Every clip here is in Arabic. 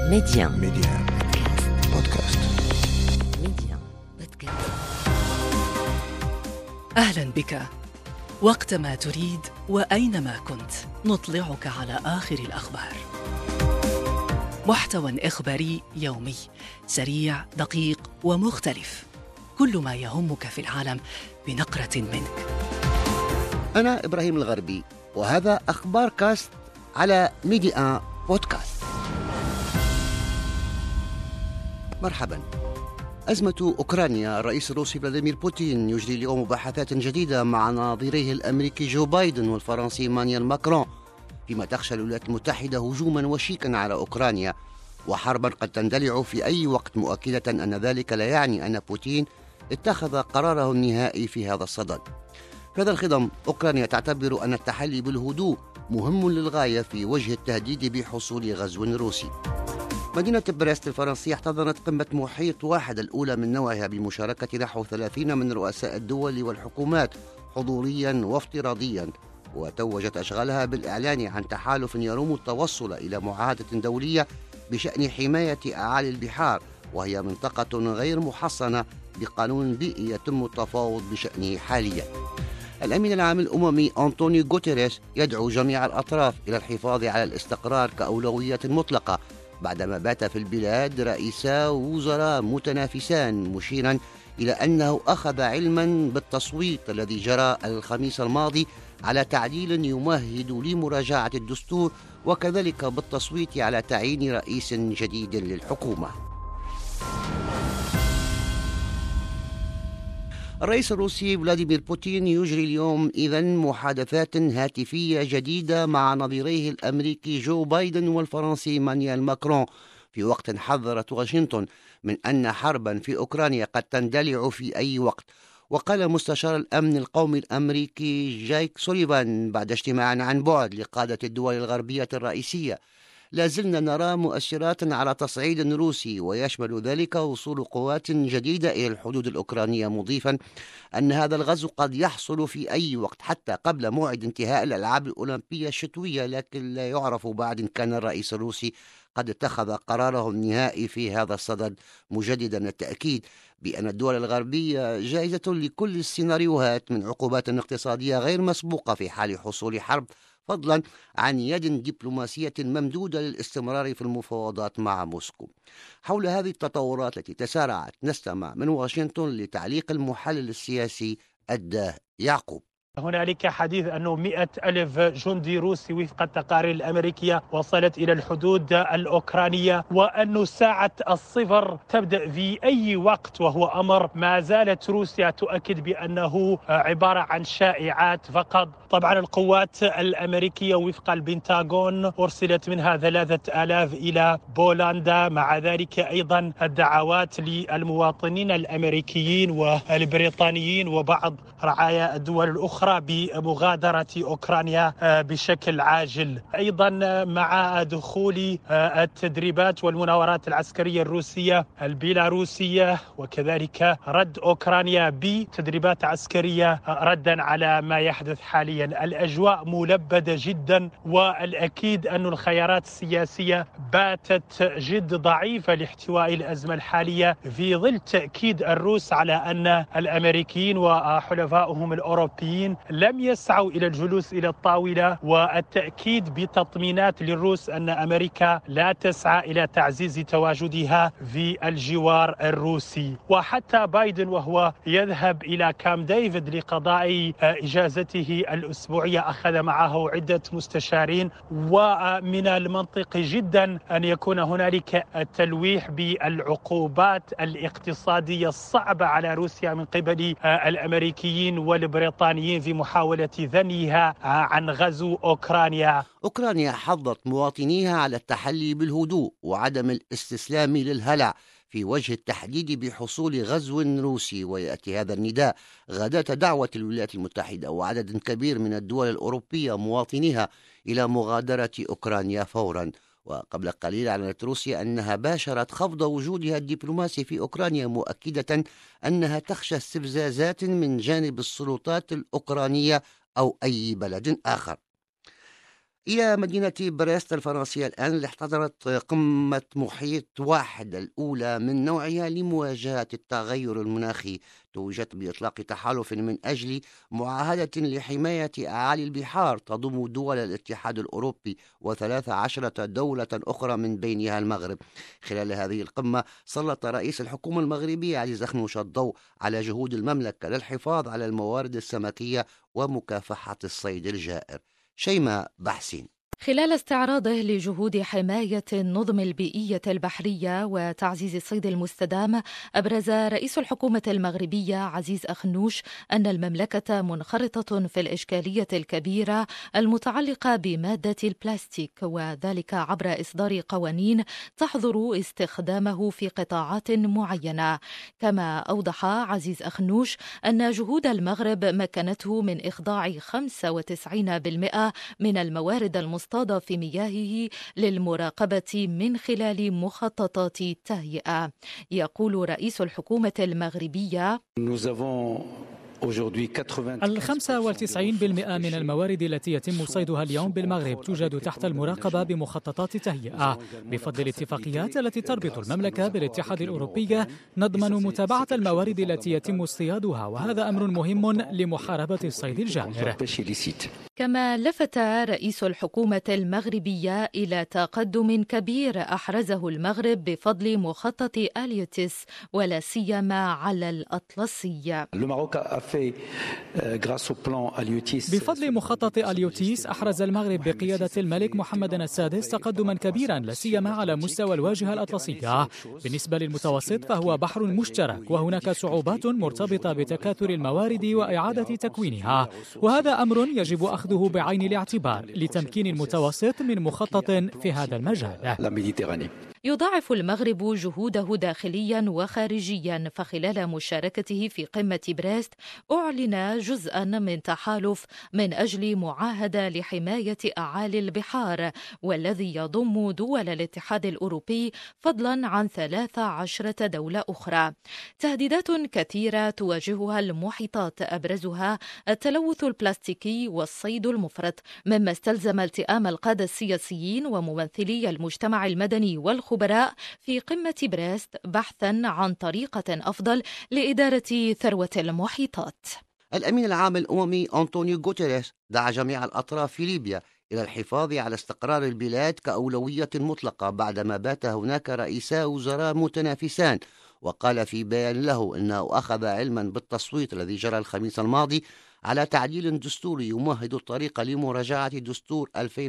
ميديان بودكاست. ميديان بودكاست. أهلا بك. وقتما تريد وأينما كنت نطلعك على آخر الأخبار. محتوى إخباري يومي سريع دقيق ومختلف، كل ما يهمك في العالم بنقرة منك. أنا إبراهيم الغربي، وهذا أخبار كاست على ميديان بودكاست. مرحبا. أزمة أوكرانيا. الرئيس الروسي فلاديمير بوتين يجري اليوم مباحثات جديدة مع نظيريه الأمريكي جو بايدن والفرنسي إيمانويل ماكرون، فيما تخشى الولايات المتحدة هجوما وشيكا على أوكرانيا وحربا قد تندلع في أي وقت، مؤكدة أن ذلك لا يعني أن بوتين اتخذ قراره النهائي في هذا الصدد. في هذا الخضم، أوكرانيا تعتبر أن التحلي بالهدوء مهم للغاية في وجه التهديد بحصول غزو روسي. مدينة بريست الفرنسية احتضنت قمة محيط واحد الأولى من نوعها بمشاركة نحو 30 من رؤساء الدول والحكومات حضوريا وافتراضيا، وتوجت أشغالها بالإعلان عن تحالف يروم التوصل إلى معاهدة دولية بشأن حماية أعالي البحار، وهي منطقة غير محصنة بقانون بيئي يتم التفاوض بشأنه حاليا. الأمين العام الأممي أنطونيو غوتيريش يدعو جميع الأطراف إلى الحفاظ على الاستقرار كأولوية مطلقة، بعدما بات في البلاد رئيسا وزراء متنافسان، مشيرا إلى أنه أخذ علما بالتصويت الذي جرى الخميس الماضي على تعديل يمهد لمراجعة الدستور، وكذلك بالتصويت على تعيين رئيس جديد للحكومة. الرئيس الروسي فلاديمير بوتين يجري اليوم إذن محادثات هاتفية جديدة مع نظيريه الأمريكي جو بايدن والفرنسي إيمانويل ماكرون، في وقت حذرت واشنطن من أن حربا في أوكرانيا قد تندلع في أي وقت. وقال مستشار الأمن القومي الأمريكي جايك سوليفان بعد اجتماع عن بعد لقادة الدول الغربية الرئيسية: لازلنا نرى مؤشرات على تصعيد روسي، ويشمل ذلك وصول قوات جديدة إلى الحدود الأوكرانية، مضيفا أن هذا الغزو قد يحصل في أي وقت حتى قبل موعد انتهاء الألعاب الأولمبية الشتوية، لكن لا يعرف بعد إن كان الرئيس الروسي قد اتخذ قراره النهائي في هذا الصدد، مجددا التأكيد بأن الدول الغربية جاهزة لكل السيناريوهات من عقوبات اقتصادية غير مسبوقة في حال حصول حرب، فضلا عن يد دبلوماسية ممدودة للاستمرار في المفاوضات مع موسكو. حول هذه التطورات التي تسارعت نستمع من واشنطن لتعليق المحلل السياسي الداه يعقوب. هنالك حديث أنه 100,000 جندي روسي وفق التقارير الأمريكية وصلت إلى الحدود الأوكرانية، وأن ساعة الصفر تبدأ في أي وقت، وهو أمر ما زالت روسيا تؤكد بأنه عبارة عن شائعات فقط. طبعا القوات الأمريكية وفق البنتاغون أرسلت منها 3,000 إلى بولندا، مع ذلك أيضا الدعوات للمواطنين الأمريكيين والبريطانيين وبعض رعايا الدول الأخرى بمغادرة أوكرانيا بشكل عاجل. أيضا مع دخول التدريبات والمناورات العسكرية الروسية البيلاروسية، وكذلك رد أوكرانيا بتدريبات عسكرية ردا على ما يحدث حاليا. الأجواء ملبدة جدا، والأكيد أن الخيارات السياسية باتت جد ضعيفة لاحتواء الأزمة الحالية، في ظل تأكيد الروس على أن الأمريكيين وحلفائهم الأوروبيين لم يسعوا إلى الجلوس إلى الطاولة، والتأكيد بتطمينات للروس أن أمريكا لا تسعى إلى تعزيز تواجدها في الجوار الروسي. وحتى بايدن وهو يذهب إلى كام ديفيد لقضاء إجازته الأسبوعية أخذ معه عدة مستشارين، ومن المنطقي جدا أن يكون هنالك التلويح بالعقوبات الاقتصادية الصعبة على روسيا من قبل الأمريكيين والبريطانيين في محاولة ذنيها عن غزو أوكرانيا. أوكرانيا حضت مواطنيها على التحلي بالهدوء وعدم الاستسلام للهلع في وجه التحديد بحصول غزو روسي، ويأتي هذا النداء غداة دعوة الولايات المتحدة وعدد كبير من الدول الأوروبية مواطنيها إلى مغادرة أوكرانيا فورا. وقبل قليل أعلنت روسيا أنها باشرت خفض وجودها الدبلوماسي في أوكرانيا، مؤكدة أنها تخشى استفزازات من جانب السلطات الأوكرانية أو أي بلد آخر. إلى مدينة بريست الفرنسية الآن اللي احتضنت قمة محيط واحد الأولى من نوعها لمواجهة التغير المناخي، توجت بإطلاق تحالف من أجل معاهدة لحماية أعالي البحار تضم دول الاتحاد الأوروبي و13 دولة أخرى من بينها المغرب. خلال هذه القمة سلط رئيس الحكومة المغربية عزيز أخنوش الضوء على جهود المملكة للحفاظ على الموارد السمكية ومكافحة الصيد الجائر. شيماء بحسين. خلال استعراضه لجهود حماية النظم البيئية البحرية وتعزيز الصيد المستدام، أبرز رئيس الحكومة المغربية عزيز أخنوش أن المملكة منخرطة في الإشكالية الكبيرة المتعلقة بمادة البلاستيك، وذلك عبر إصدار قوانين تحظر استخدامه في قطاعات معينة. كما أوضح عزيز أخنوش أن جهود المغرب مكنته من إخضاع 95% من الموارد المصطادة في مياهه للمراقبة من خلال مخططات التهيئة. يقول رئيس الحكومة المغربية: 95% من الموارد التي يتم صيدها اليوم بالمغرب توجد تحت المراقبة بمخططات التهيئة. بفضل الاتفاقيات التي تربط المملكة بالاتحاد الأوروبي نضمن متابعة الموارد التي يتم اصطيادها، وهذا أمر مهم لمحاربة الصيد الجائر. كما لفت رئيس الحكومة المغربية إلى تقدم كبير أحرزه المغرب بفضل مخطط أليوتيس ولا سيما على الأطلسي. بفضل مخطط أليوتيس أحرز المغرب بقيادة الملك محمد السادس تقدما كبيرا لا سيما على مستوى الواجهة الأطلسية. بالنسبة للمتوسط فهو بحر مشترك، وهناك صعوبات مرتبطة بتكاثر الموارد وإعادة تكوينها، وهذا أمر يجب أخذه بعين الاعتبار لتمكين المتوسط من مخطط في هذا المجال. يضاعف المغرب جهوده داخليا وخارجيا، فخلال مشاركته في قمة بريست أعلن جزءا من تحالف من أجل معاهدة لحماية أعالي البحار، والذي يضم دول الاتحاد الأوروبي فضلا عن 13 دولة أخرى. تهديدات كثيرة تواجهها المحيطات، أبرزها التلوث البلاستيكي والصيد المفرط، مما استلزم التئام القادة السياسيين وممثلي المجتمع المدني والخبراء في قمة بريست بحثا عن طريقة أفضل لإدارة ثروة المحيطات. الأمين العام الأممي أنطونيو غوتيريس دعا جميع الأطراف في ليبيا إلى الحفاظ على استقرار البلاد كأولوية مطلقة بعدما بات هناك رئيسا وزراء متنافسان، وقال في بيان له أنه أخذ علما بالتصويت الذي جرى الخميس الماضي على تعديل دستوري يمهد الطريق لمراجعة دستور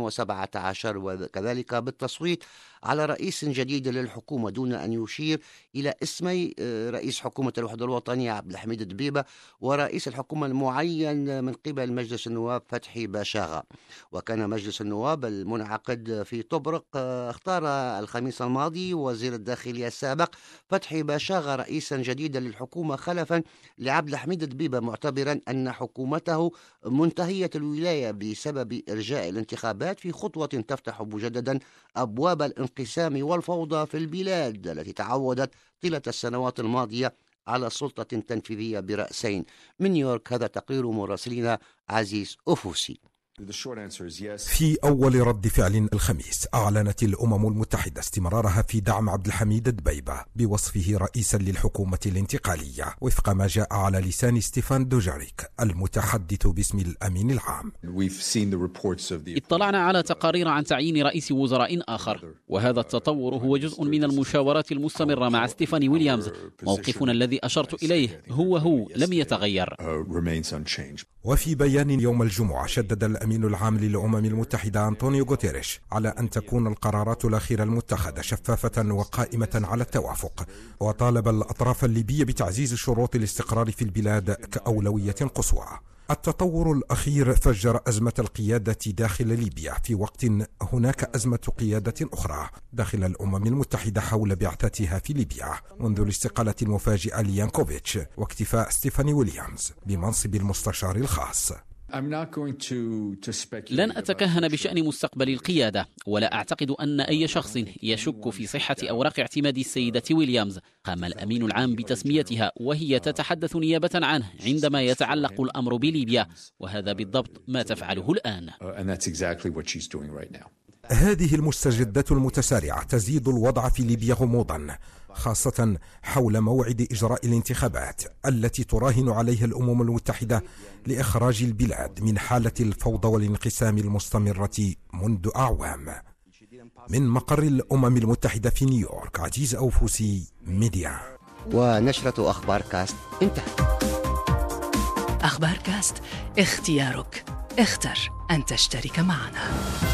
2017 وكذلك بالتصويت على رئيس جديد للحكومة، دون أن يشير إلى اسمي رئيس حكومة الوحدة الوطنية عبد الحميد دبيبة ورئيس الحكومة المعين من قبل مجلس النواب فتحي باشاغا. وكان مجلس النواب المنعقد في طبرق اختار الخميس الماضي وزير الداخلية السابق فتحي باشاغا رئيسا جديدا للحكومة خلفا لعبد الحميد دبيبة، معتبرا أن حكومته منتهية الولاية بسبب إرجاء الانتخابات في خطوة تفتح مجددا أبواب الانقسام والفوضى في البلاد التي تعودت طيلة السنوات الماضية على السلطة التنفيذية برأسين. من نيويورك هذا تقرير مراسلنا عزيز أفوسي. في أول رد فعل الخميس أعلنت الأمم المتحدة استمرارها في دعم عبد الحميد دبيبة بوصفه رئيسا للحكومة الانتقالية وفق ما جاء على لسان ستيفان دوجاريك المتحدث باسم الأمين العام. اطلعنا على تقارير عن تعيين رئيس وزراء آخر، وهذا التطور هو جزء من المشاورات المستمرة مع ستيفاني ويليامز. موقفنا الذي أشرت إليه هو لم يتغير. وفي بيان يوم الجمعة شدد الأمين العام للأمم المتحدة أنطونيو غوتيريش على أن تكون القرارات الأخيرة المتخذة شفافة وقائمة على التوافق، وطالب الأطراف الليبية بتعزيز شروط الاستقرار في البلاد كأولوية قصوى. التطور الأخير فجر أزمة القيادة داخل ليبيا في وقت هناك أزمة قيادة أخرى داخل الأمم المتحدة حول بعثتها في ليبيا منذ الاستقالة المفاجئة ليانكوفيتش واكتفاء ستيفاني ويليامز بمنصب المستشار الخاص. لن أتكهن بشأن مستقبل القيادة، ولا أعتقد أن أي شخص يشك في صحة أوراق اعتماد السيدة ويليامز. قام الأمين العام بتسميتها وهي تتحدث نيابة عنه عندما يتعلق الأمر بليبيا، وهذا بالضبط ما تفعله الآن. هذه المستجدات المتسارعة تزيد الوضع في ليبيا غموضا، خاصة حول موعد إجراء الانتخابات التي تراهن عليها الأمم المتحدة لإخراج البلاد من حالة الفوضى والانقسام المستمرة منذ أعوام. من مقر الأمم المتحدة في نيويورك، عزيز أوفوسي، ميديا. ونشرة أخبار كاست انتهت. أخبار كاست، اختيارك، اختر أن تشترك معنا.